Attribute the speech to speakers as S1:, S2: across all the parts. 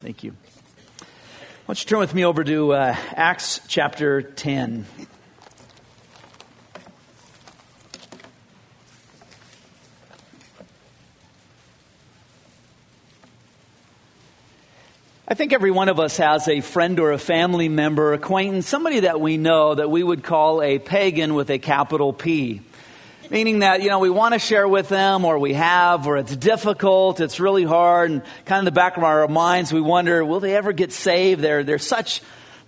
S1: Thank you. Why don't you turn with me over to Acts chapter 10. I think every one of us has a friend or a family member, acquaintance, somebody that we know that we would call a pagan with a capital P. Meaning that, we want to share with them, or we have, or it's difficult, it's really hard, and kind of in the back of our minds we wonder, will they ever get saved? They're such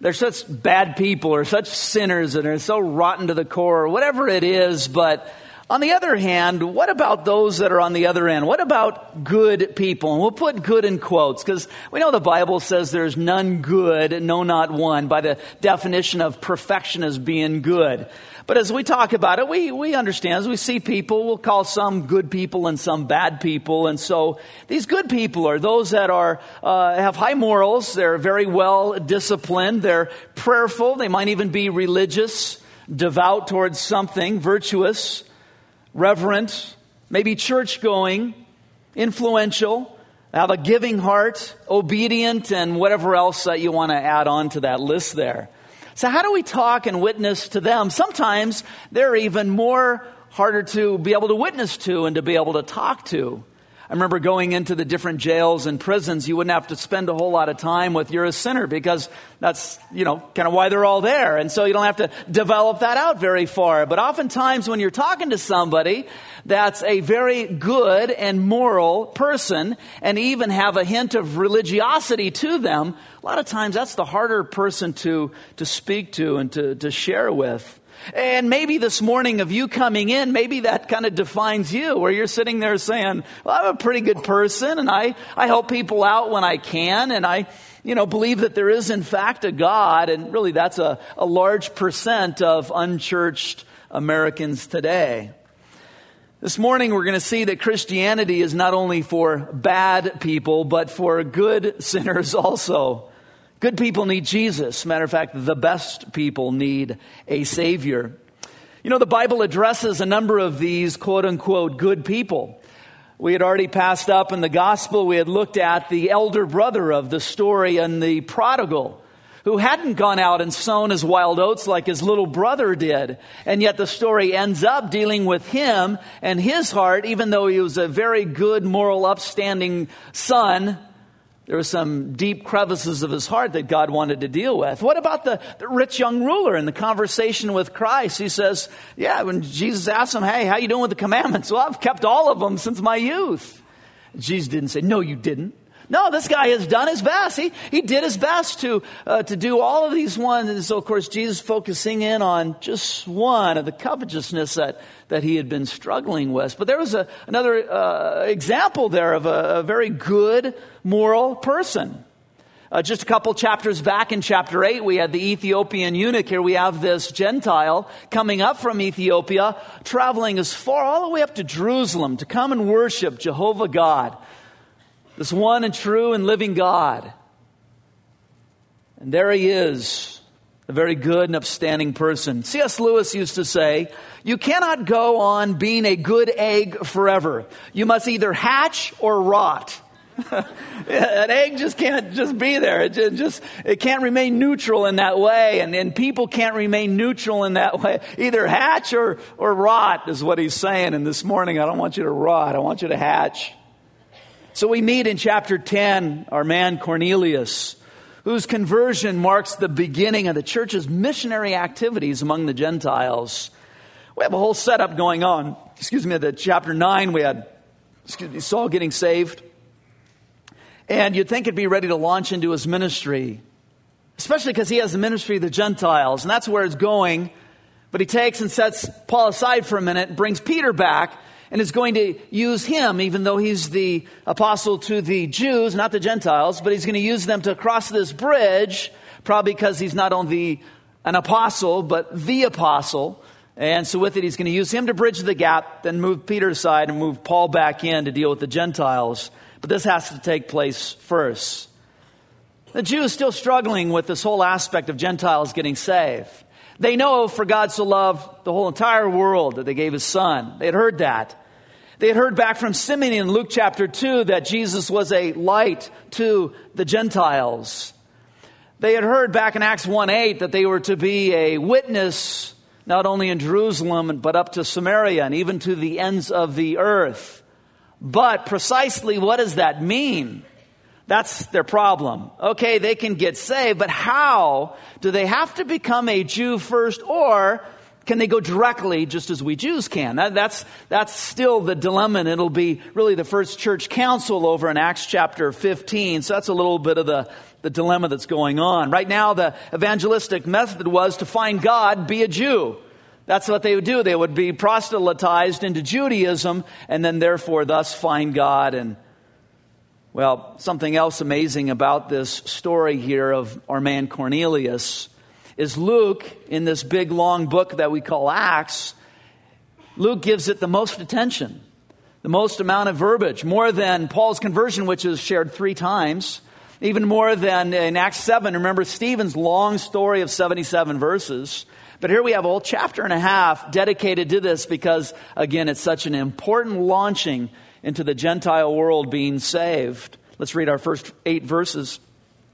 S1: bad people, or such sinners, and they're so rotten to the core, or whatever it is. But on the other hand, what about those that are on the other end? What about good people? And we'll put good in quotes, because we know the Bible says there's none good, no, not one, by the definition of perfection as being good. But as we talk about it, we understand, as we see people, we'll call some good people and some bad people. And so these good people are those that have high morals, they're very well disciplined, they're prayerful, they might even be religious, devout towards something, virtuous, reverent, maybe church-going, influential, have a giving heart, obedient, and whatever else that you want to add on to that list there. So how do we talk and witness to them? Sometimes they're even more harder to be able to witness to and to be able to talk to. I remember going into the different jails and prisons, you wouldn't have to spend a whole lot of time with you're a sinner, because that's, kind of why they're all there. And so you don't have to develop that out very far. But oftentimes when you're talking to somebody that's a very good and moral person, and even have a hint of religiosity to them, a lot of times that's the harder person to speak to and to share with. And maybe this morning of you coming in, maybe that kind of defines you, where you're sitting there saying, well, I'm a pretty good person, and I help people out when I can, and I believe that there is in fact a God, and really that's a large percent of unchurched Americans today. This morning we're going to see that Christianity is not only for bad people, but for good sinners also. Good people need Jesus. Matter of fact, the best people need a Savior. The Bible addresses a number of these quote-unquote good people. We had already passed up in the gospel, we had looked at the elder brother of the story and the prodigal, who hadn't gone out and sown his wild oats like his little brother did. And yet the story ends up dealing with him and his heart, even though he was a very good, moral, upstanding son. There were some deep crevices of his heart that God wanted to deal with. What about the rich young ruler in the conversation with Christ? He says, when Jesus asked him, hey, how you doing with the commandments? Well, I've kept all of them since my youth. Jesus didn't say, no, you didn't. No, this guy has done his best. He did his best to do all of these ones. And so, of course, Jesus focusing in on just one of the covetousness that he had been struggling with. But there was another example there of a very good, moral person. Just a couple chapters back in chapter 8, we had the Ethiopian eunuch. Here we have this Gentile coming up from Ethiopia, traveling as far all the way up to Jerusalem to come and worship Jehovah God, this one and true and living God. And there he is, a very good and upstanding person. C.S. Lewis used to say, you cannot go on being a good egg forever. You must either hatch or rot. An egg just can't just be there. It can't remain neutral in that way. And people can't remain neutral in that way. Either hatch or rot is what he's saying. And this morning, I don't want you to rot. I want you to hatch. So we meet in chapter 10, our man Cornelius, whose conversion marks the beginning of the church's missionary activities among the Gentiles. We have a whole setup going on. At chapter 9, we had Saul getting saved. And you'd think he'd be ready to launch into his ministry, especially because he has the ministry of the Gentiles, and that's where it's going. But he takes and sets Paul aside for a minute, brings Peter back, and is going to use him, even though he's the apostle to the Jews, not the Gentiles, but he's going to use them to cross this bridge, probably because he's not only an apostle, but the apostle. And so with it, he's going to use him to bridge the gap, then move Peter aside and move Paul back in to deal with the Gentiles. But this has to take place first. The Jews are still struggling with this whole aspect of Gentiles getting saved. They know for God so loved the whole entire world that they gave his son. They had heard that. They had heard back from Simeon in Luke chapter 2 that Jesus was a light to the Gentiles. They had heard back in Acts 1:8 that they were to be a witness not only in Jerusalem, but up to Samaria and even to the ends of the earth. But precisely what does that mean? That's their problem. Okay, they can get saved, but how? Do they have to become a Jew first, or can they go directly just as we Jews can? That's still the dilemma, and it'll be really the first church council over in Acts chapter 15. So that's a little bit of the dilemma that's going on. Right now, the evangelistic method was to find God, be a Jew. That's what they would do. They would be proselytized into Judaism and then therefore thus find God. And well, something else amazing about this story here of our man Cornelius is Luke, in this big long book that we call Acts, Luke gives it the most attention, the most amount of verbiage, more than Paul's conversion, which is shared 3 times. Even more than in Acts 7. Remember Stephen's long story of 77 verses. But here we have a whole chapter and a half dedicated to this because, again, it's such an important launching into the Gentile world being saved. Let's read our first 8 verses.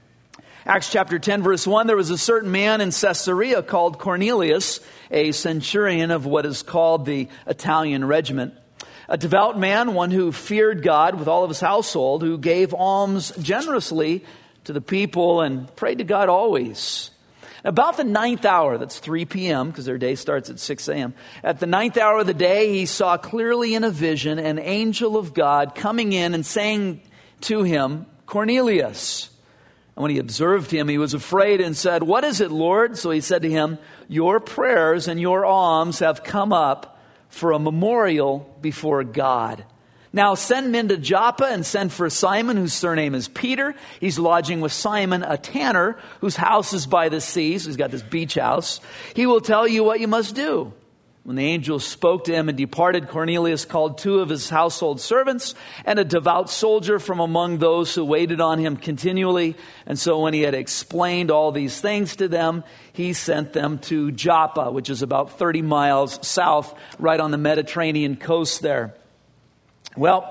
S1: Acts chapter 10, verse 1, there was a certain man in Caesarea called Cornelius, a centurion of what is called the Italian regiment. A devout man, one who feared God with all of his household, who gave alms generously to the people and prayed to God always. About the 9th hour, that's 3 p.m., because their day starts at 6 a.m. At the 9th hour of the day, he saw clearly in a vision an angel of God coming in and saying to him, Cornelius. And when he observed him, he was afraid and said, "What is it, Lord?" So he said to him, "Your prayers and your alms have come up for a memorial before God. Now send men to Joppa and send for Simon, whose surname is Peter. He's lodging with Simon, a tanner, whose house is by the sea." So he's got this beach house. "He will tell you what you must do." When the angel spoke to him and departed, Cornelius called 2 of his household servants and a devout soldier from among those who waited on him continually. And so when he had explained all these things to them, he sent them to Joppa, which is about 30 miles south, right on the Mediterranean coast there. Well,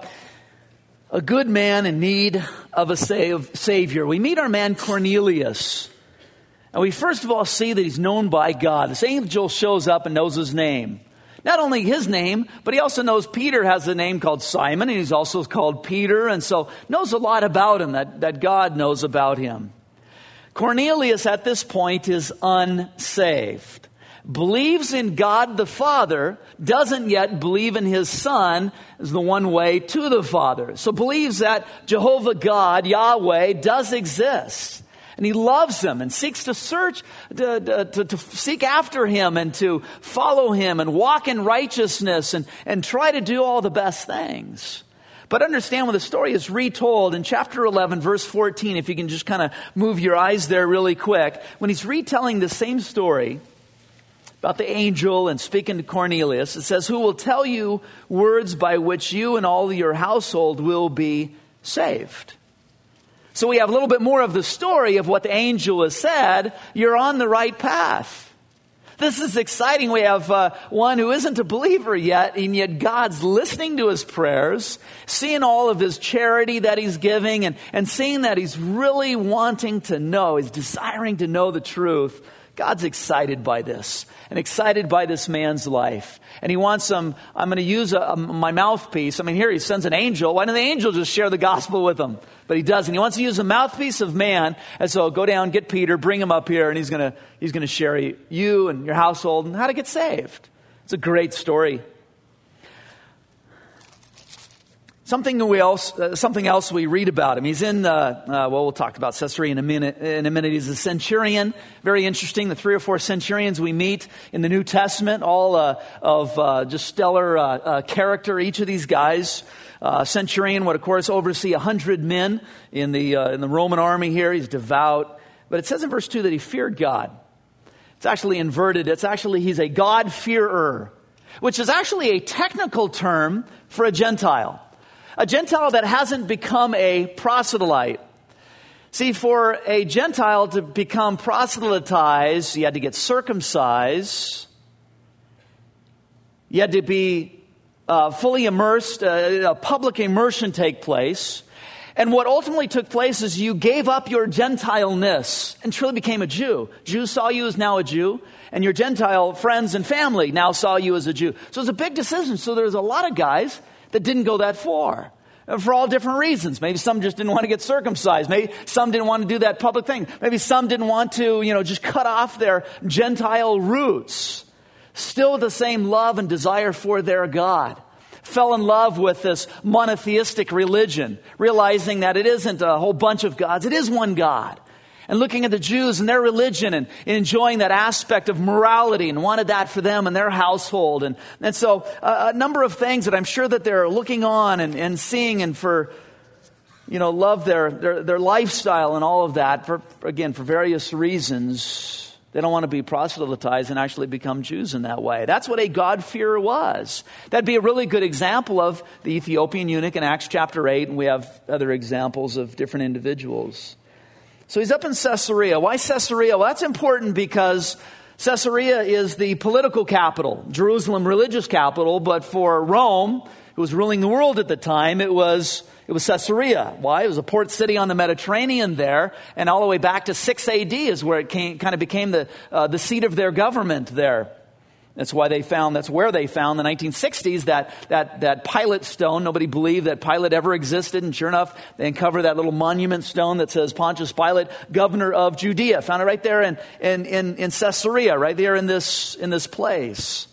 S1: a good man in need of a Savior. We meet our man Cornelius. And we first of all see that he's known by God. This angel shows up and knows his name. Not only his name, but he also knows Peter has a name called Simon, and he's also called Peter, and so knows a lot about him, that God knows about him. Cornelius at this point is unsaved. Believes in God the Father, doesn't yet believe in his Son as the one way to the Father. So believes that Jehovah God, Yahweh, does exist. And he loves him and seeks to search, to seek after him and to follow him and walk in righteousness and try to do all the best things. But understand when the story is retold in chapter 11, verse 14, if you can just kind of move your eyes there really quick. When he's retelling the same story about the angel and speaking to Cornelius, it says, "Who will tell you words by which you and all your household will be saved." So we have a little bit more of the story of what the angel has said. You're on the right path. This is exciting. We have one who isn't a believer yet, and yet God's listening to his prayers, seeing all of his charity that he's giving, and seeing that he's really wanting to know, he's desiring to know the truth. God's excited by this and excited by this man's life. And he wants I'm going to use my mouthpiece. I mean, here he sends an angel. Why didn't the angel just share the gospel with him? But he doesn't. He wants to use a mouthpiece of man. And so go down, get Peter, bring him up here, and he's going to share you and your household and how to get saved. It's a great story. Something else we read about him. He's in we'll talk about Caesarea in a minute. He's a centurion. Very interesting. The 3 or 4 centurions we meet in the New Testament, all of just stellar character. Each of these guys. Centurion would, of course, oversee 100 men in the Roman army here. He's devout. But it says in verse 2 that he feared God. It's actually inverted. He's a God-fearer, which is actually a technical term for a Gentile. A Gentile that hasn't become a proselyte. See, for a Gentile to become proselytized, you had to get circumcised. You had to be fully immersed, a public immersion take place. And what ultimately took place is you gave up your Gentileness and truly became a Jew. Jews saw you as now a Jew, and your Gentile friends and family now saw you as a Jew. So it was a big decision. So there's a lot of guys that didn't go that far for all different reasons. Maybe some just didn't want to get circumcised. Maybe some didn't want to do that public thing. Maybe some didn't want to, just cut off their Gentile roots. Still the same love and desire for their God. Fell in love with this monotheistic religion, realizing that it isn't a whole bunch of gods, it is one God. And looking at the Jews and their religion and enjoying that aspect of morality and wanted that for them and their household. And so a number of things that I'm sure that they're looking on and seeing and for, love their lifestyle and all of that, for various reasons. They don't want to be proselytized and actually become Jews in that way. That's what a God-fearer was. That'd be a really good example of the Ethiopian eunuch in Acts chapter 8, and we have other examples of different individuals. So he's up in Caesarea. Why Caesarea? Well, that's important because Caesarea is the political capital, Jerusalem religious capital, but for Rome, who was ruling the world at the time, it was Caesarea. Why? It was a port city on the Mediterranean there, and all the way back to 6 AD is where it kind of became the seat of their government there. That's where they found in the 1960s that Pilate stone. Nobody believed that Pilate ever existed, and sure enough, they uncovered that little monument stone that says Pontius Pilate, governor of Judea. Found it right there in Caesarea, right there in this place.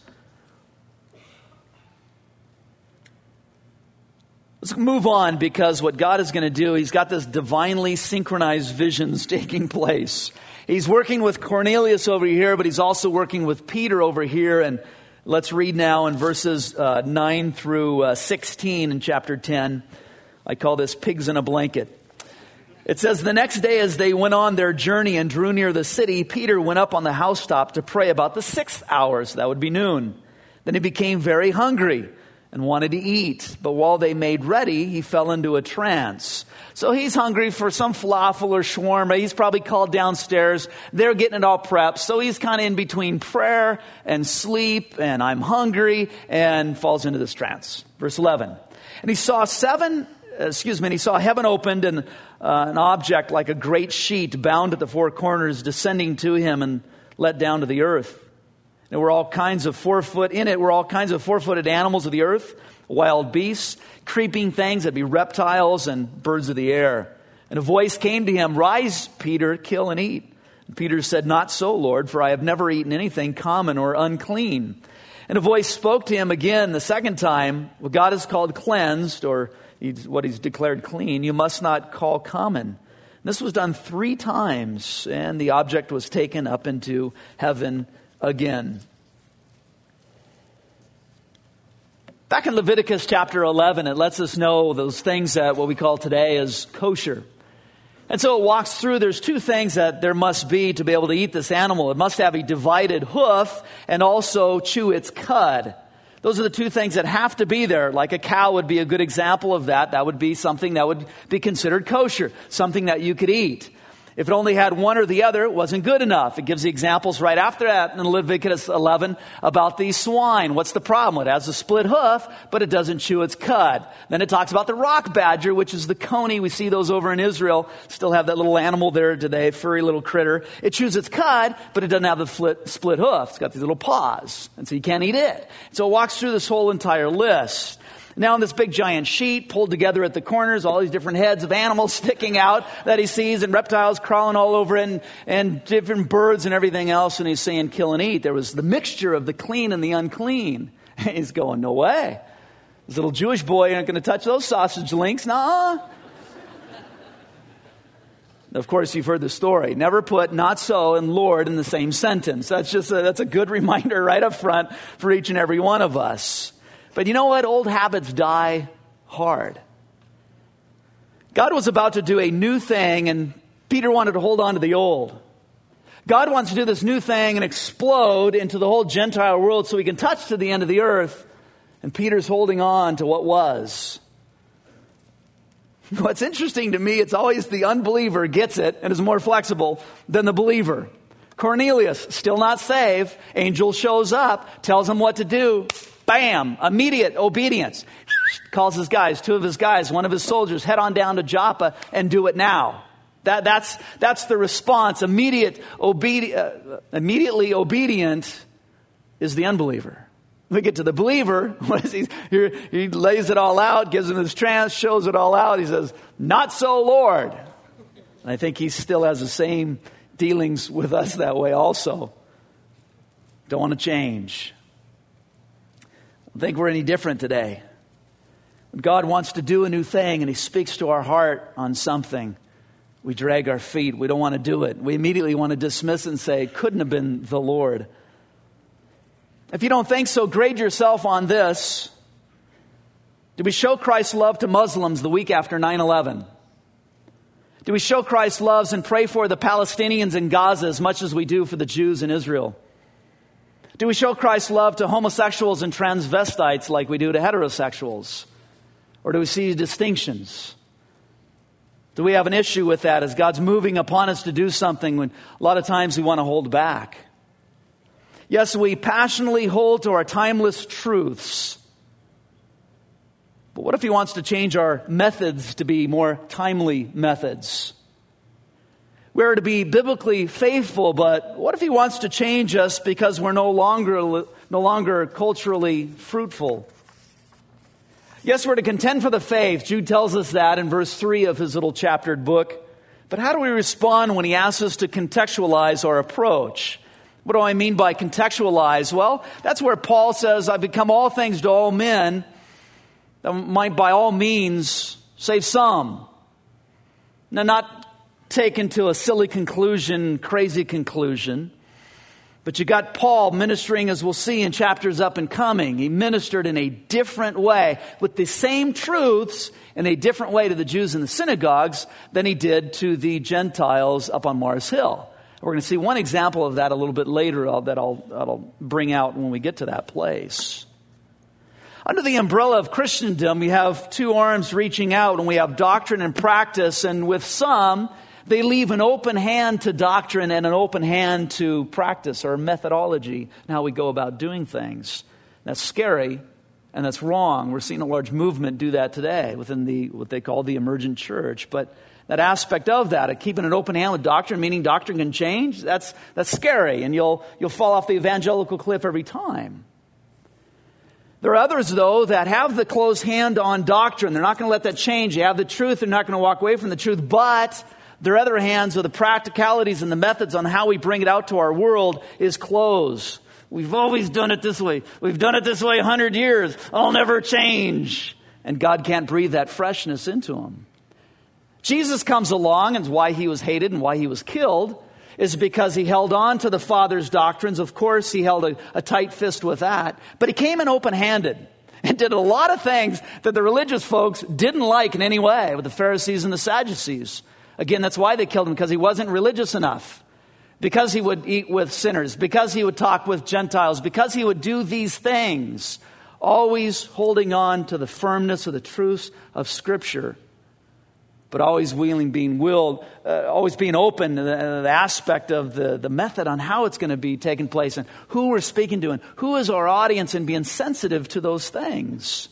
S1: Let's move on, because what God is going to do, He's got this divinely synchronized visions taking place. He's working with Cornelius over here, but He's also working with Peter over here. And let's read now in verses 9 through 16 in chapter 10. I call this pigs in a blanket. It says, "The next day as they went on their journey and drew near the city, Peter went up on the housetop to pray about the 6th hour," so that would be noon. "Then he became very hungry and wanted to eat. But while they made ready, he fell into a trance." So he's hungry for some falafel or shawarma. He's probably called downstairs. They're getting it all prepped. So he's kind of in between prayer and sleep and I'm hungry, and falls into this trance. Verse 11. "And he saw heaven opened and an object like a great sheet bound at the 4 corners descending to him and let down to the earth. There were all kinds of 4-footed animals of the earth, wild beasts, creeping things, that'd be reptiles and birds of the air. And a voice came to him, 'Rise, Peter, kill and eat.' And Peter said, 'Not so, Lord, for I have never eaten anything common or unclean.' And a voice spoke to him again the second time, 'What God has called cleansed, or what He's declared clean, you must not call common.' And this was done 3 times, and the object was taken up into heaven again." Back in Leviticus chapter 11, it lets us know those things that what we call today is kosher. And so it walks through, there's 2 things that there must be to be able to eat this animal. It must have a divided hoof and also chew its cud. Those are the 2 things that have to be there. Like a cow would be a good example of that. That would be something that would be considered kosher, something that you could eat. If it only had one or the other, it wasn't good enough. It gives the examples right after that in Leviticus 11 about the swine. What's the problem? It has a split hoof, but it doesn't chew its cud. Then it talks about the rock badger, which is the coney. We see those over in Israel. Still have that little animal there today, furry little critter. It chews its cud, but it doesn't have the split hoof. It's got these little paws, and so you can't eat it. So it walks through this whole entire list. Now in this big giant sheet pulled together at the corners, all these different heads of animals sticking out that he sees, and reptiles crawling all over it, and different birds and everything else. And he's saying, kill and eat. There was the mixture of the clean and the unclean. And he's going, no way. This little Jewish boy ain't going to touch those sausage links. Nuh-uh. Of course, you've heard the story. Never put "not so" and "Lord" in the same sentence. That's a good reminder right up front for each and every one of us. But you know what? Old habits die hard. God was about to do a new thing, and Peter wanted to hold on to the old. God wants to do this new thing and explode into the whole Gentile world so He can touch to the end of the earth. And Peter's holding on to what was. What's interesting to me, it's always the unbeliever gets it and is more flexible than the believer. Cornelius, still not saved. Angel shows up, tells him what to do. bam, immediate obedience. Calls his guys, 2 of his guys, 1 of his soldiers, head on down to Joppa and do it now. That's the response. Immediately obedient is the unbeliever. We get to the believer. What is he lays it all out, gives him his trance, shows it all out. He says, "Not so, Lord." And I think he still has the same dealings with us that way also. Don't want to change. I don't think we're any different today. When God wants to do a new thing and he speaks to our heart on something, we drag our feet. We don't want to do it. We immediately want to dismiss it and say, it couldn't have been the Lord. If you don't think so, grade yourself on this. Did we show Christ's love to Muslims the week after 9/11? Do we show Christ's love and pray for the Palestinians in Gaza as much as we do for the Jews in Israel? Do we show Christ's love to homosexuals and transvestites like we do to heterosexuals? Or do we see distinctions? Do we have an issue with that as God's moving upon us to do something when a lot of times we want to hold back? Yes, we passionately hold to our timeless truths. But what if he wants to change our methods to be more timely methods? We're to be biblically faithful, but what if he wants to change us because we're no longer culturally fruitful? Yes, we're to contend for the faith. Jude tells us that in verse 3 of his little chaptered book. But how do we respond when he asks us to contextualize our approach? What do I mean by contextualize? Well, that's where Paul says, "I've become all things to all men, that might by all means save some." Now, not taken to a silly conclusion, crazy conclusion, but you got Paul ministering, as we'll see in chapters up and coming. He ministered in a different way with the same truths in a different way to the Jews in the synagogues than he did to the Gentiles up on Mars Hill. We're going to see one example of that a little bit later that I'll bring out when we get to that place. Under the umbrella of Christendom, we have 2 arms reaching out, and we have doctrine and practice. And with some, they leave an open hand to doctrine and an open hand to practice or methodology and how we go about doing things. That's scary, and that's wrong. We're seeing a large movement do that today within what they call the emergent church. But that aspect of that, of keeping an open hand with doctrine, meaning doctrine can change, that's scary, and you'll fall off the evangelical cliff every time. There are others, though, that have the closed hand on doctrine. They're not going to let that change. They have the truth. They're not going to walk away from the truth. But their other hands are the practicalities and the methods on how we bring it out to our world is closed. We've always done it this way. We've done it this way 100 years. I'll never change. And God can't breathe that freshness into them. Jesus comes along, and why he was hated and why he was killed is because he held on to the Father's doctrines. Of course, he held a tight fist with that. But he came in open-handed and did a lot of things that the religious folks didn't like in any way with the Pharisees and the Sadducees. Again, that's why they killed him, because he wasn't religious enough. Because he would eat with sinners. Because he would talk with Gentiles. Because he would do these things. Always holding on to the firmness of the truths of Scripture. But always being open to the aspect of the method on how it's going to be taking place and who we're speaking to and who is our audience, and being sensitive to those things.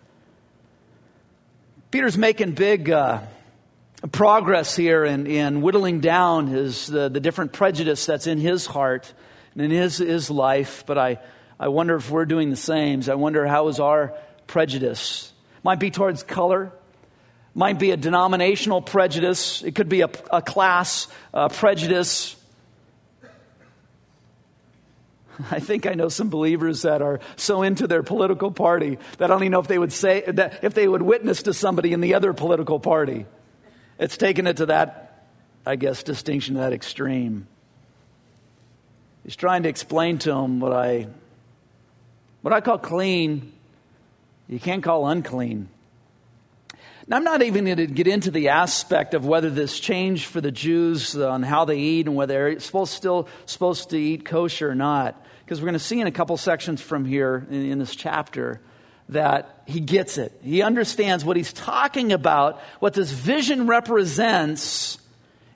S1: Peter's making big progress here in whittling down the different prejudice that's in his heart and in his life. But I wonder if we're doing the same. I wonder how is our prejudice. Might be towards color. Might be a denominational prejudice. It could be a class prejudice. I think I know some believers that are so into their political party that I don't even know if they would say that if they would witness to somebody in the other political party. It's taken it to that, I guess, distinction, that extreme. He's trying to explain to them what I call clean, you can't call unclean. Now, I'm not even going to get into the aspect of whether this changed for the Jews on how they eat and whether they're still supposed to eat kosher or not. Because we're going to see in a couple sections from here in this chapter that he gets it. He understands what he's talking about. What this vision represents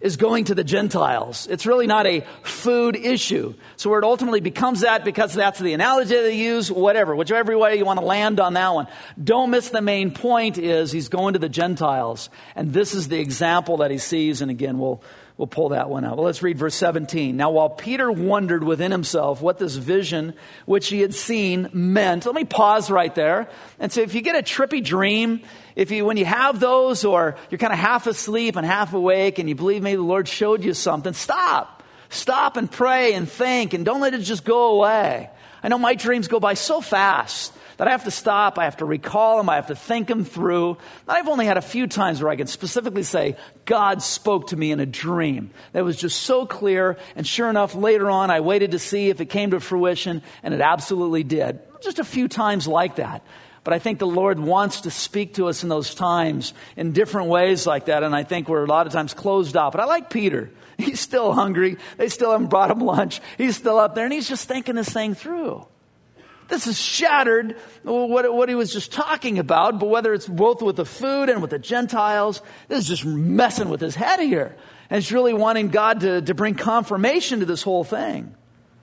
S1: is going to the Gentiles. It's really not a food issue. So where it ultimately becomes that, because that's the analogy they use, whatever, whichever way you want to land on that one. Don't miss the main point is he's going to the Gentiles. And this is the example that he sees. And again, we'll pull that one out. Well, let's read verse 17. Now, while Peter wondered within himself what this vision which he had seen meant, let me pause right there and say, if you get a trippy dream, when you have those, or you're kind of half asleep and half awake and you believe maybe the Lord showed you something, stop and pray and think, and don't let it just go away. I know my dreams go by so fast that I have to stop, I have to recall them, I have to think them through. I've only had a few times where I can specifically say, God spoke to me in a dream. That was just so clear, and sure enough, later on, I waited to see if it came to fruition, and it absolutely did. Just a few times like that. But I think the Lord wants to speak to us in those times in different ways like that, and I think we're a lot of times closed off. But I like Peter. He's still hungry. They still haven't brought him lunch. He's still up there, and he's just thinking this thing through. This has shattered what he was just talking about, but whether it's both with the food and with the Gentiles, this is just messing with his head here. And it's really wanting God to bring confirmation to this whole thing.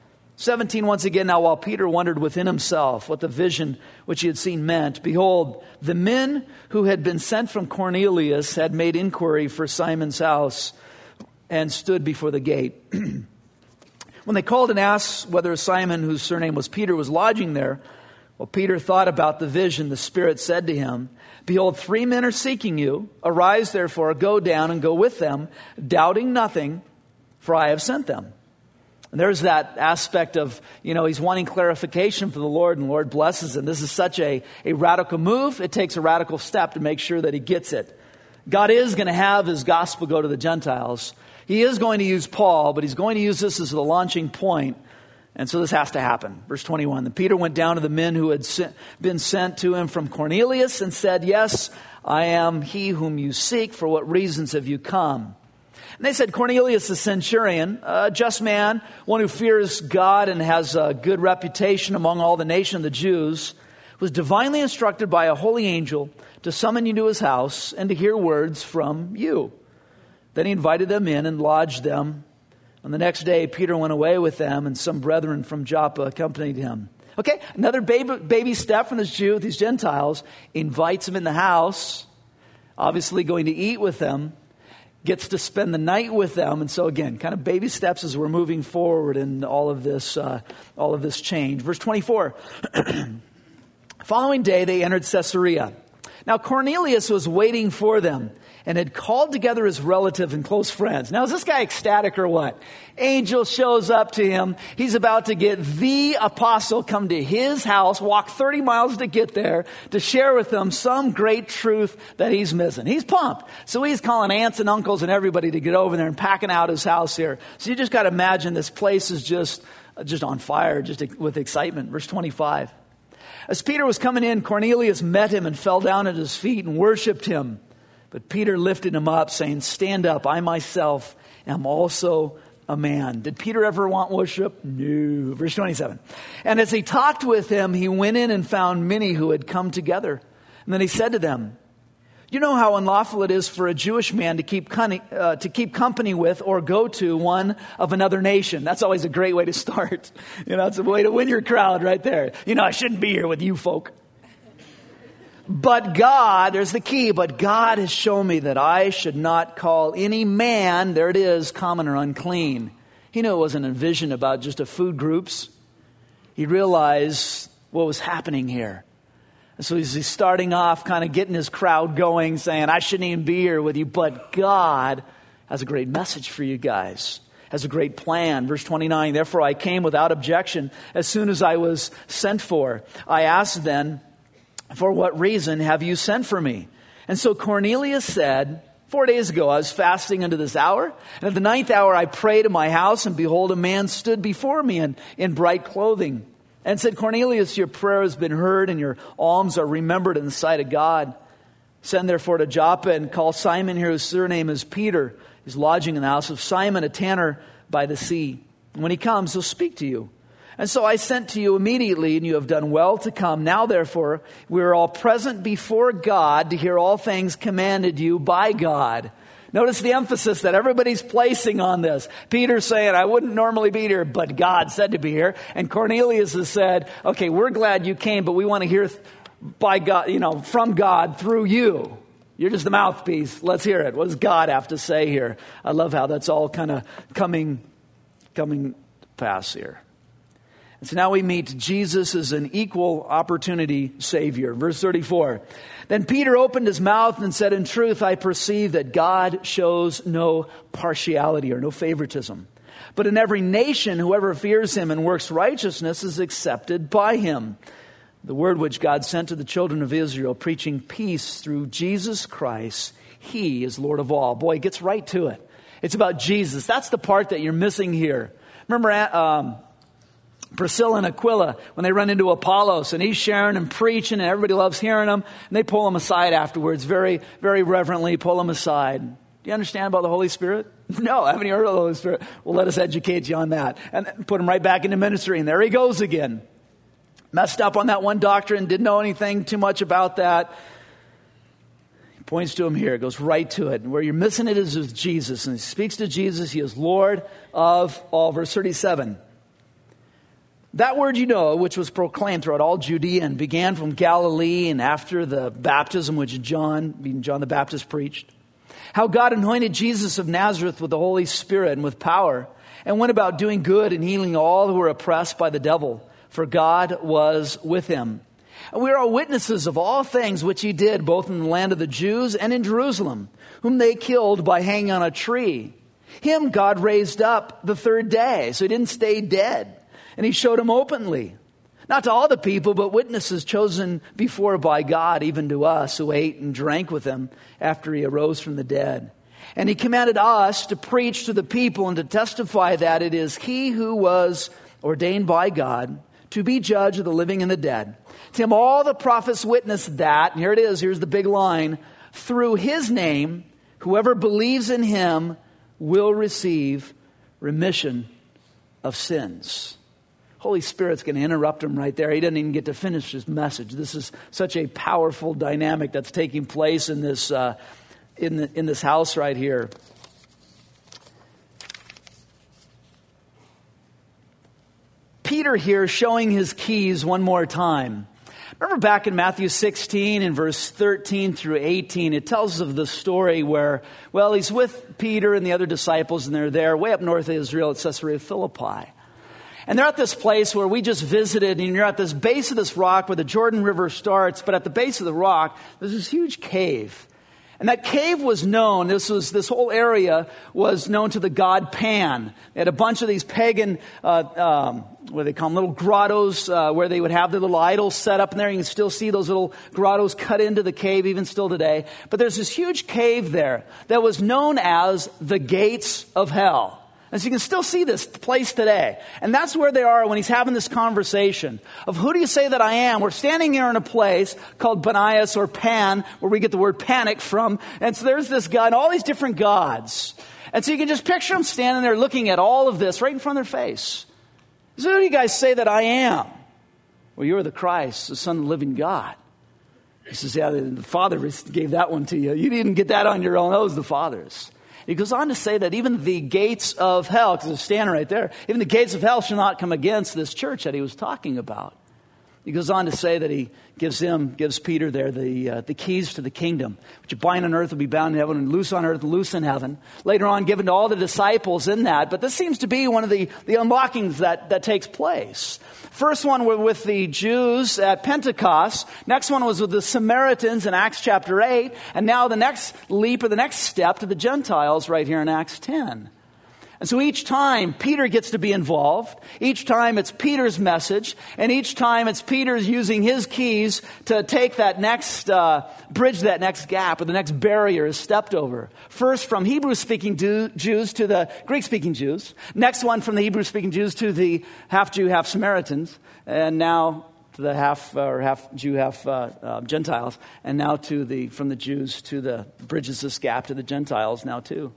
S1: 17, once again, now while Peter wondered within himself what the vision which he had seen meant, behold, the men who had been sent from Cornelius had made inquiry for Simon's house and stood before the gate. When they called and asked whether Simon, whose surname was Peter, was lodging there, well, Peter thought about the vision. The Spirit said to him, behold, 3 men are seeking you. Arise, therefore, go down and go with them, doubting nothing, for I have sent them. And there's that aspect of, he's wanting clarification for the Lord, and the Lord blesses him. This is such a radical move. It takes a radical step to make sure that he gets it. God is going to have his gospel go to the Gentiles. He is going to use Paul, but he's going to use this as the launching point. And so this has to happen. Verse 21, then Peter went down to the men who had been sent to him from Cornelius and said, yes, I am he whom you seek. For what reasons have you come? And they said, Cornelius the centurion, a just man, one who fears God and has a good reputation among all the nation of the Jews, was divinely instructed by a holy angel to summon you to his house and to hear words from you. Then he invited them in and lodged them. On the next day, Peter went away with them, and some brethren from Joppa accompanied him. Okay, another baby step from this Jew, these Gentiles, invites him in the house, obviously going to eat with them, gets to spend the night with them. And so again, kind of baby steps as we're moving forward in all of this change. Verse 24, following day, they entered Caesarea. Now Cornelius was waiting for them and had called together his relatives and close friends. Now, is this guy ecstatic or what? Angel shows up to him. He's about to get the apostle come to his house, walk 30 miles to get there, to share with them some great truth that he's missing. He's pumped. So he's calling aunts and uncles and everybody to get over there and packing out his house here. So you just got to imagine this place is just on fire, just with excitement. Verse 25. As Peter was coming in, Cornelius met him and fell down at his feet and worshiped him. But Peter lifted him up, saying, stand up, I myself am also a man. Did Peter ever want worship? No. Verse 27. And as he talked with him, he went in and found many who had come together. And then he said to them, you know how unlawful it is for a Jewish man to keep company with or go to one of another nation. That's always a great way to start. It's a way to win your crowd right there. I shouldn't be here with you folk. But God, there's the key, but God has shown me that I should not call any man, there it is, common or unclean. He knew it wasn't a vision about just a food groups. He realized what was happening here. And so he's starting off, kind of getting his crowd going, saying, I shouldn't even be here with you, but God has a great message for you guys. Has a great plan. Verse 29, therefore I came without objection as soon as I was sent for. I asked then, for what reason have you sent for me? And so Cornelius said, 4 days ago I was fasting unto this hour, and at the 9th hour I prayed in my house, and behold, a man stood before me in bright clothing, and said, Cornelius, your prayer has been heard, and your alms are remembered in the sight of God. Send therefore to Joppa, and call Simon here, whose surname is Peter. He's lodging in the house of Simon, a tanner by the sea. And when he comes, he'll speak to you. And so I sent to you immediately, and you have done well to come. Now, therefore, we are all present before God to hear all things commanded you by God. Notice the emphasis that everybody's placing on this. Peter's saying, I wouldn't normally be here, but God said to be here. And Cornelius has said, okay, we're glad you came, but we want to hear by God, from God through you. You're just the mouthpiece. Let's hear it. What does God have to say here? I love how that's all kind of coming to pass here. And so now we meet Jesus as an equal opportunity Savior. Verse 34. Then Peter opened his mouth and said, in truth, I perceive that God shows no partiality or no favoritism. But in every nation, whoever fears him and works righteousness is accepted by him. The word which God sent to the children of Israel, preaching peace through Jesus Christ, he is Lord of all. Boy, he gets right to it. It's about Jesus. That's the part that you're missing here. Remember Priscilla and Aquila, when they run into Apollos, and he's sharing and preaching, and everybody loves hearing him, and they pull him aside afterwards, very, very reverently pull him aside. Do you understand about the Holy Spirit? No, haven't you heard of the Holy Spirit? Well, let us educate you on that. And put him right back into ministry, and there he goes again. Messed up on that one doctrine, didn't know anything too much about that. He points to him here, goes right to it. And where you're missing it is with Jesus. And he speaks to Jesus, he is Lord of all. Verse 37. That word which was proclaimed throughout all Judea and began from Galilee and after the baptism which John the Baptist preached. How God anointed Jesus of Nazareth with the Holy Spirit and with power, and went about doing good and healing all who were oppressed by the devil, for God was with him. And we are all witnesses of all things which he did, both in the land of the Jews and in Jerusalem, whom they killed by hanging on a tree. Him God raised up the third day, so he didn't stay dead. And he showed him openly, not to all the people, but witnesses chosen before by God, even to us who ate and drank with him after he arose from the dead. And he commanded us to preach to the people and to testify that it is he who was ordained by God to be judge of the living and the dead. To him all the prophets witnessed that, and here it is, here's the big line, through his name, whoever believes in him will receive remission of sins. Holy Spirit's going to interrupt him right there. He doesn't even get to finish his message. This is such a powerful dynamic that's taking place in this in this house right here. Peter here showing his keys one more time. Remember back in Matthew 16 in verse 13 through 18, it tells of the story where, he's with Peter and the other disciples, and they're there way up north of Israel at Caesarea Philippi. And they're at this place where we just visited, and you're at this base of this rock where the Jordan River starts, but at the base of the rock, there's this huge cave. And that cave was known, this whole area was known to the god Pan. They had a bunch of these pagan, what do they call them, little grottos, where they would have their little idols set up in there. You can still see those little grottos cut into the cave even still today. But there's this huge cave there that was known as the Gates of Hell. And so you can still see this place today. And that's where they are when he's having this conversation of who do you say that I am? We're standing here in a place called Banias or Pan, where we get the word panic from. And so there's this guy and all these different gods. And so you can just picture them standing there looking at all of this right in front of their face. So who do you guys say that I am? Well, you're the Christ, the Son of the living God. He says, yeah, the Father gave that one to you. You didn't get that on your own. That was the Father's. He goes on to say that even the gates of hell, because it's standing right there, even the gates of hell shall not come against this church that he was talking about. He goes on to say that he gives Peter there the keys to the kingdom. What you bind on earth will be bound in heaven, and loose on earth, loose in heaven. Later on, given to all the disciples in that. But this seems to be one of the unlockings that takes place. First one was with the Jews at Pentecost. Next one was with the Samaritans in Acts chapter 8. And now the next leap or the next step to the Gentiles right here in Acts 10. And so each time Peter gets to be involved, each time it's Peter's message, and each time it's Peter's using his keys to take that next, bridge that next gap or the next barrier is stepped over. First from Hebrew-speaking Jews to the Greek-speaking Jews. Next one from the Hebrew-speaking Jews to the half-Jew, half-Samaritans. And now to the half Jew, half Gentiles. And now from the Jews to the bridges this gap to the Gentiles now too.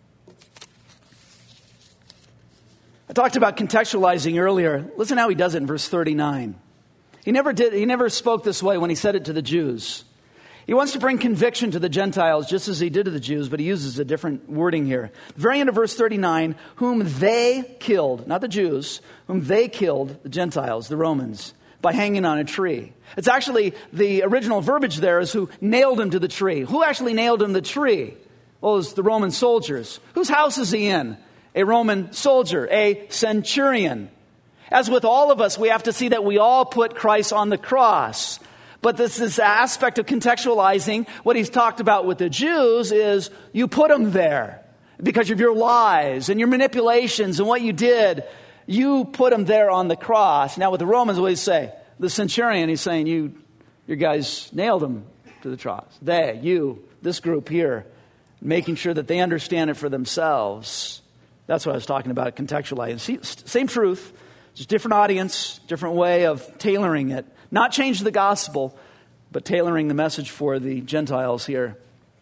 S1: I talked about contextualizing earlier. Listen how he does it in verse 39. He never spoke this way when he said it to the Jews. He wants to bring conviction to the Gentiles just as he did to the Jews, but he uses a different wording here. The very end of verse 39, whom they killed, not the Jews, whom they killed, the Gentiles, the Romans, by hanging on a tree. It's actually, the original verbiage there is who nailed him to the tree. Who actually nailed him to the tree? Well, it was the Roman soldiers. Whose house is he in? A Roman soldier, a centurion. As with all of us, we have to see that we all put Christ on the cross. But this aspect of contextualizing what he's talked about with the Jews is you put them there because of your lies and your manipulations and what you did. You put them there on the cross. Now with the Romans, what do you say? The centurion, he's saying you guys nailed him to the cross. They, you, this group here, making sure that they understand it for themselves. That's what I was talking about, contextualizing. Same truth, just different audience, different way of tailoring it. Not change the gospel, but tailoring the message for the Gentiles here.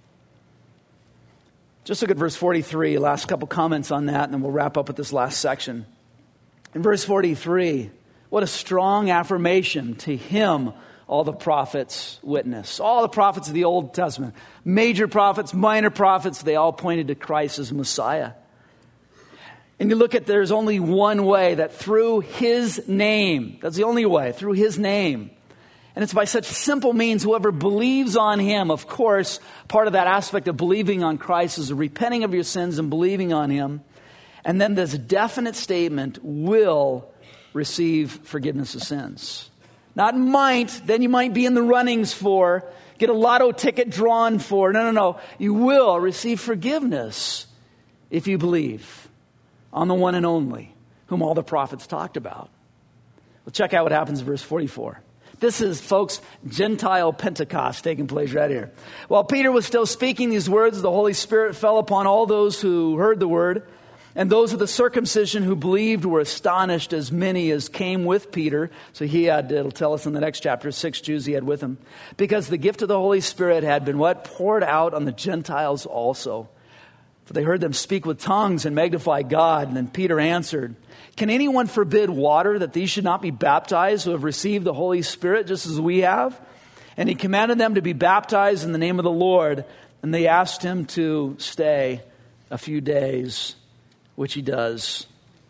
S1: Just look at verse 43, last couple comments on that, and then we'll wrap up with this last section. In verse 43, what a strong affirmation. To him all the prophets witness. All the prophets of the Old Testament, major prophets, minor prophets, they all pointed to Christ as Messiah. And you look at, there's only one way, that through his name, that's the only way, through his name. And it's by such simple means, whoever believes on him, of course, part of that aspect of believing on Christ is repenting of your sins and believing on him. And then this definite statement, will receive forgiveness of sins. Not might, then you might be in the runnings for, get a lotto ticket drawn for. No. You will receive forgiveness if you believe on the one and only, whom all the prophets talked about. Well, check out what happens in verse 44. This is, folks, Gentile Pentecost taking place right here. While Peter was still speaking these words, the Holy Spirit fell upon all those who heard the word. And those of the circumcision who believed were astonished, as many as came with Peter. So he had, it'll tell us in the next chapter, 6 Jews he had with him. Because the gift of the Holy Spirit had been what? Poured out on the Gentiles also. For they heard them speak with tongues and magnify God. And then Peter answered, can anyone forbid water that these should not be baptized who have received the Holy Spirit just as we have? And he commanded them to be baptized in the name of the Lord. And they asked him to stay a few days, which he does.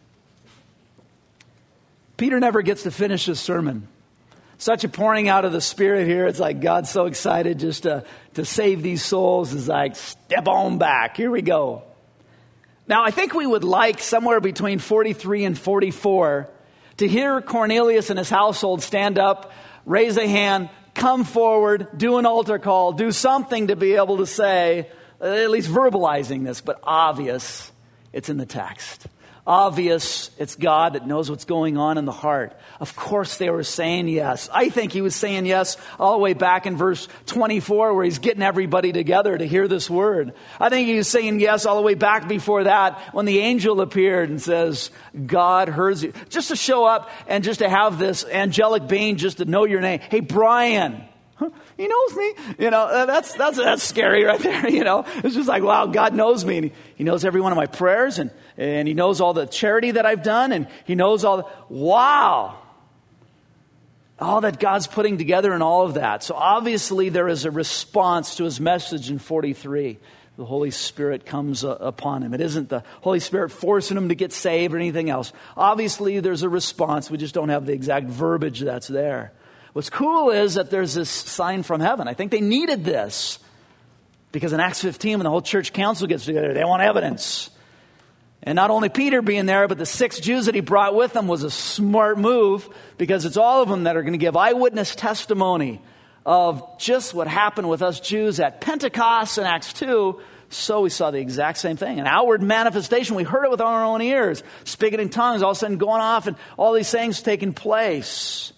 S1: Peter never gets to finish his sermon. Such a pouring out of the Spirit here. It's like God's so excited just to save these souls. It's like, step on back. Here we go. Now, I think we would like somewhere between 43 and 44 to hear Cornelius and his household stand up, raise a hand, come forward, do an altar call, do something to be able to say, at least verbalizing this, but obvious, it's in the text. Obvious, it's God that knows what's going on in the heart. Of course they were saying yes. I think he was saying yes all the way back in verse 24 where he's getting everybody together to hear this word. I think he was saying yes all the way back before that when the angel appeared and says, God hears you. Just to show up and just to have this angelic being just to know your name. Hey, Brian. He knows me. That's scary right there. It's just like, wow, God knows me. And he knows every one of my prayers and he knows all the charity that I've done. And he knows wow. All that God's putting together and all of that. So obviously there is a response to his message in 43. The Holy Spirit comes upon him. It isn't the Holy Spirit forcing him to get saved or anything else. Obviously there's a response. We just don't have the exact verbiage that's there. What's cool is that there's this sign from heaven. I think they needed this because in Acts 15, when the whole church council gets together, they want evidence. And not only Peter being there, but the 6 Jews that he brought with him was a smart move because it's all of them that are going to give eyewitness testimony of just what happened with us Jews at Pentecost in Acts 2. So we saw the exact same thing. An outward manifestation. We heard it with our own ears. Speaking in tongues, all of a sudden going off and all these things taking place.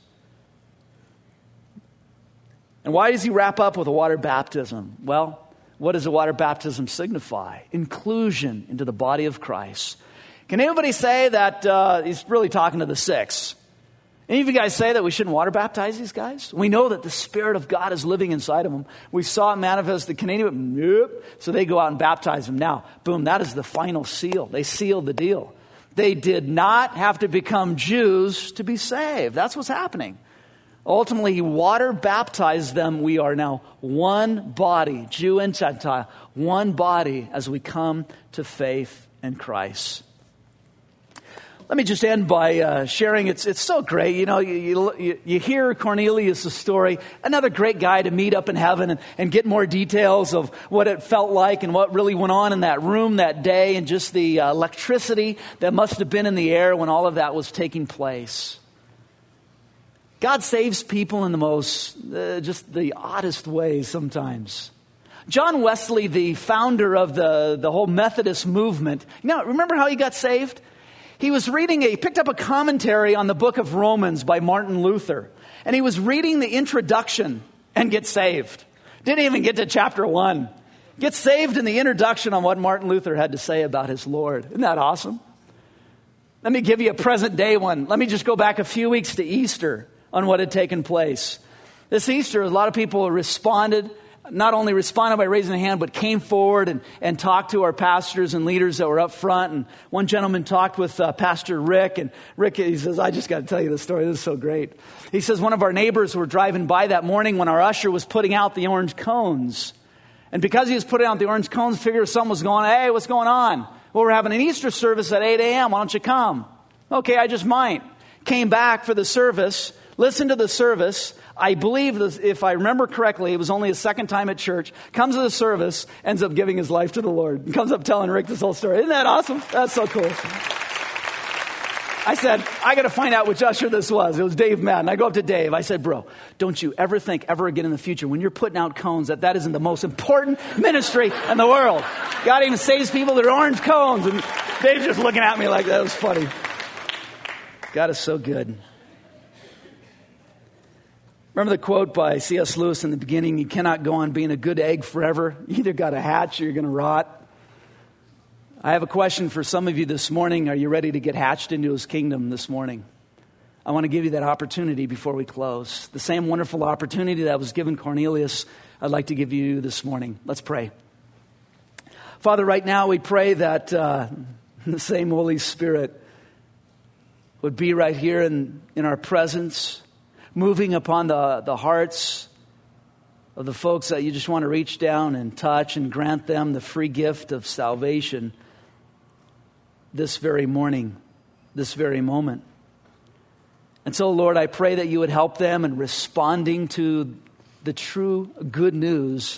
S1: And why does he wrap up with a water baptism? Well, what does a water baptism signify? Inclusion into the body of Christ. Can anybody say that he's really talking to the 6? Any of you guys say that we shouldn't water baptize these guys? We know that the Spirit of God is living inside of them. We saw it manifest the Canadian. Nope. So they go out and baptize them. Now, boom, that is the final seal. They sealed the deal. They did not have to become Jews to be saved. That's what's happening. Ultimately, he water baptized them. We are now one body, Jew and Gentile, one body as we come to faith in Christ. Let me just end by sharing. It's so great. You know, you hear Cornelius' story, another great guy to meet up in heaven and get more details of what it felt like and what really went on in that room that day, and just the electricity that must have been in the air when all of that was taking place. God saves people in the most, just the oddest ways sometimes. John Wesley, the founder of the whole Methodist movement, remember how he got saved? He was he picked up a commentary on the book of Romans by Martin Luther, and he was reading the introduction and get saved. Didn't even get to chapter 1. Get saved in the introduction on what Martin Luther had to say about his Lord. Isn't that awesome? Let me give you a present day one. Let me just go back a few weeks to Easter on what had taken place. This Easter, a lot of people responded, not only responded by raising a hand, but came forward and talked to our pastors and leaders that were up front. And one gentleman talked with Pastor Rick. And Rick, he says, I just got to tell you this story. This is so great. He says, one of our neighbors were driving by that morning when our usher was putting out the orange cones. And because he was putting out the orange cones, figured something was going on. Hey, what's going on? Well, we're having an Easter service at 8 a.m. Why don't you come? Okay, I just might. Came back for the service. Listen to the service. I believe, if I remember correctly, it was only his second time at church. Comes to the service, ends up giving his life to the Lord. And comes up telling Rick this whole story. Isn't that awesome? That's so cool. I said, I got to find out which usher this was. It was Dave Madden. I go up to Dave. I said, bro, don't you ever think ever again in the future when you're putting out cones that isn't the most important ministry in the world. God even saves people that are orange cones. And Dave's just looking at me like that was funny. God is so good. Remember the quote by C.S. Lewis in the beginning, you cannot go on being a good egg forever. You either got to hatch or you're going to rot. I have a question for some of you this morning. Are you ready to get hatched into his kingdom this morning? I want to give you that opportunity before we close. The same wonderful opportunity that was given Cornelius, I'd like to give you this morning. Let's pray. Father, right now we pray that the same Holy Spirit would be right here in our presence, moving upon the hearts of the folks that you just want to reach down and touch and grant them the free gift of salvation this very morning, this very moment. And so, Lord, I pray that you would help them in responding to the true good news,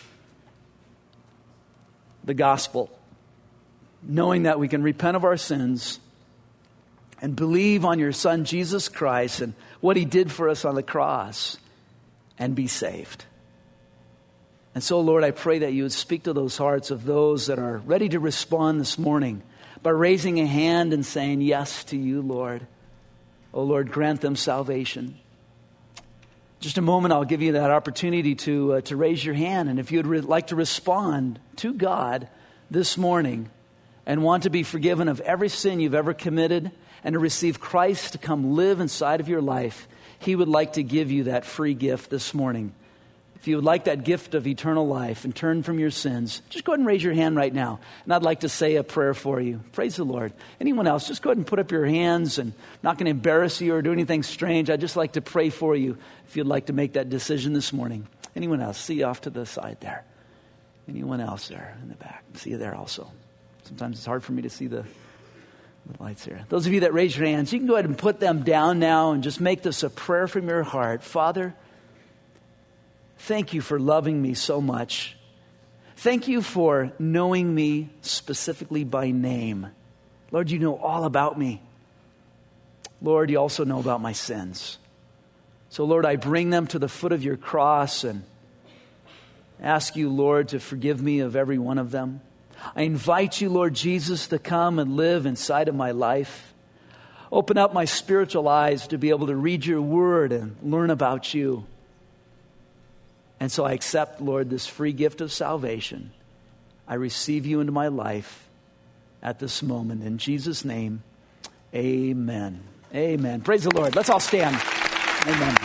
S1: the gospel, knowing that we can repent of our sins and believe on your Son, Jesus Christ, and what he did for us on the cross, and be saved. And so, Lord, I pray that you would speak to those hearts of those that are ready to respond this morning by raising a hand and saying yes to you, Lord. Oh, Lord, grant them salvation. Just a moment, I'll give you that opportunity to raise your hand. And if you would like to respond to God this morning and want to be forgiven of every sin you've ever committed and to receive Christ to come live inside of your life, he would like to give you that free gift this morning. If you would like that gift of eternal life and turn from your sins, just go ahead and raise your hand right now. And I'd like to say a prayer for you. Praise the Lord. Anyone else, just go ahead and put up your hands. And I'm not going to embarrass you or do anything strange. I'd just like to pray for you if you'd like to make that decision this morning. Anyone else? See you off to the side there. Anyone else there in the back? See you there also. Sometimes it's hard for me to see the lights here. Those of you that raise your hands, you can go ahead and put them down now and just make this a prayer from your heart. Father, thank you for loving me so much. Thank you for knowing me specifically by name. Lord, you know all about me. Lord, you also know about my sins. So, Lord, I bring them to the foot of your cross and ask you, Lord, to forgive me of every one of them. I invite you, Lord Jesus, to come and live inside of my life. Open up my spiritual eyes to be able to read your word and learn about you. And so I accept, Lord, this free gift of salvation. I receive you into my life at this moment. In Jesus' name, amen. Amen. Praise the Lord. Let's all stand. Amen.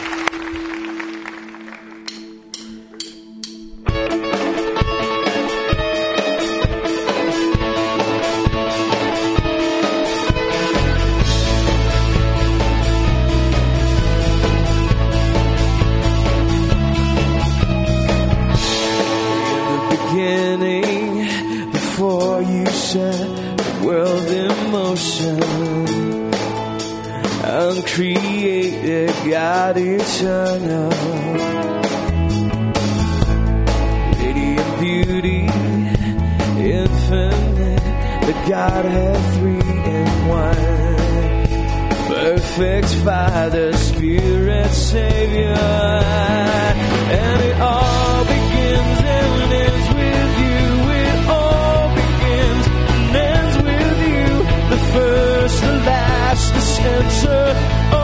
S2: motion, uncreated God eternal, radiant beauty, infinite, the Godhead 3 in 1, perfect Father, Spirit, Savior, and it all begins and ends with you. It all begins and ends with you, the first, the last, the center